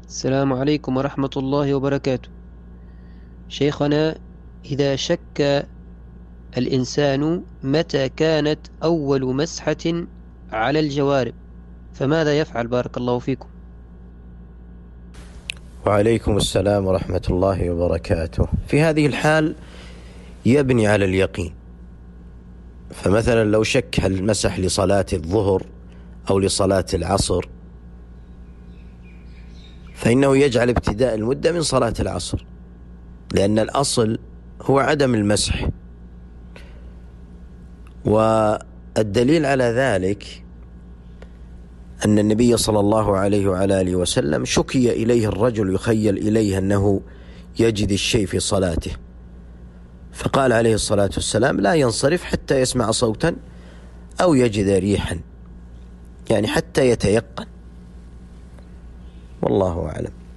السلام عليكم ورحمة الله وبركاته. شيخنا، إذا شك الإنسان متى كانت أول مسحة على الجوارب فماذا يفعل؟ بارك الله فيكم. وعليكم السلام ورحمة الله وبركاته. في هذه الحال يبني على اليقين. فمثلا لو شك هل مسح لصلاة الظهر أو لصلاة العصر، فإنه يجعل ابتداء المدة من صلاة العصر، لأن الأصل هو عدم المسح. والدليل على ذلك أن النبي صلى الله عليه وعلى آله وسلم شكي إليه الرجل يخيل إليه أنه يجد الشيء في صلاته، فقال عليه الصلاة والسلام: لا ينصرف حتى يسمع صوتا أو يجد ريحا، يعني حتى يتيقن. والله أعلم.